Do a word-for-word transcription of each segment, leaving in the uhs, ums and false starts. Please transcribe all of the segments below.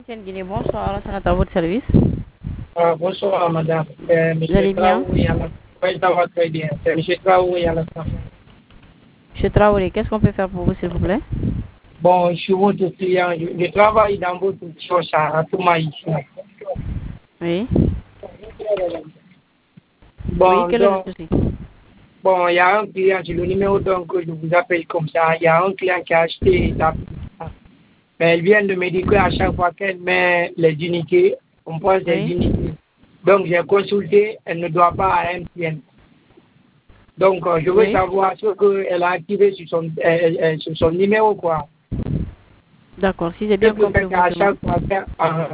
Tiens Guinée, bonsoir, c'est à votre service. Ah, bonsoir, madame. Euh, Vous allez monsieur bien? Traoré, à la... Oui, ça va très bien. C'est monsieur Traoré à la fin. Monsieur Traoré, qu'est-ce qu'on peut faire pour vous, s'il vous plaît? Bon, je suis votre client. Je, je travaille dans votre chose à Touma ici. Oui. Oui, Bon, quel est le donc, souci? bon, il y a un client, c'est le numéro donc que je vous appelle comme ça. Il y a un client qui a acheté la... Mais elle vient de me dire qu'à chaque fois qu'elle met les unités, on pense des Oui. unités. Donc, j'ai consulté, elle ne doit pas à M T N. Donc, euh, je veux Oui. savoir ce qu'elle a activé sur son, euh, euh, sur son numéro, quoi. D'accord, si j'ai Ce bien que compris fait votre qu'à demande, chaque fois faire... euh,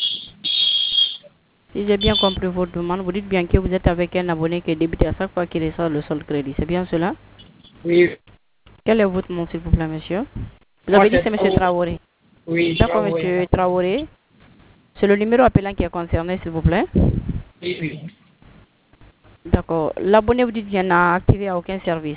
si j'ai bien compris votre demande, vous dites bien que vous êtes avec un abonné qui est débuté à chaque fois qu'il reçoit le solde crédit. C'est bien cela? oui, Quel est votre nom, s'il vous plaît, monsieur? Vous moi avez dit c'est c'est monsieur trop... Traoré. Oui, je D'accord, travaille là. monsieur Traoré. C'est le numéro appelant qui est concerné, s'il vous plaît. Oui, oui. D'accord. L'abonné, vous dites bien, n'a activé à aucun service.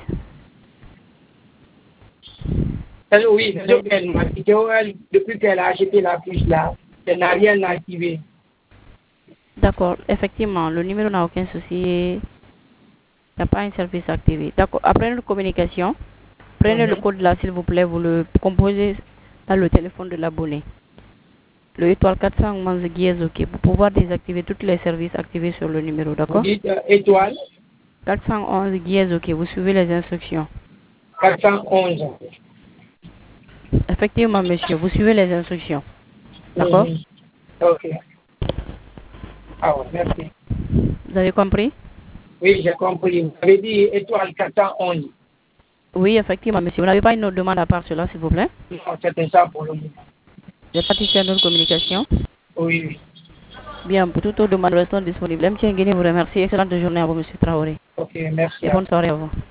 Elle, oui, c'est Vous ce avez dit- qu'elle m'a dit. qu'elle, depuis qu'elle a acheté la puce là, elle n'a rien activé. D'accord, effectivement, le numéro n'a aucun souci. Il n'y a pas un service activé. D'accord. Après une communication, prenez le Mhm. code là, s'il vous plaît, vous le composez dans le téléphone de l'abonné. Le étoile quatre cent onze dièse OK pour pouvoir désactiver tous les services activés sur le numéro. Vous D'accord? dites euh, étoile quatre cent onze dièse OK, vous suivez les instructions. quatre cent onze. Effectivement, monsieur, vous suivez les instructions. D'accord? Mhm. Ok. Ah ouais, merci. Vous avez compris? Oui, j'ai compris. Vous avez dit étoile quatre cent onze. Oui, effectivement, monsieur. Vous n'avez pas une autre demande à part cela, s'il vous plaît? Non, c'était ça pour le moment. J'ai participé à notre communication. Oui, oui. Bien, pour toute autre demande, restons disponibles. M. Nguyen vous remercie. Excellente journée à vous, monsieur Traoré. Ok, merci Et à bonne soirée à vous.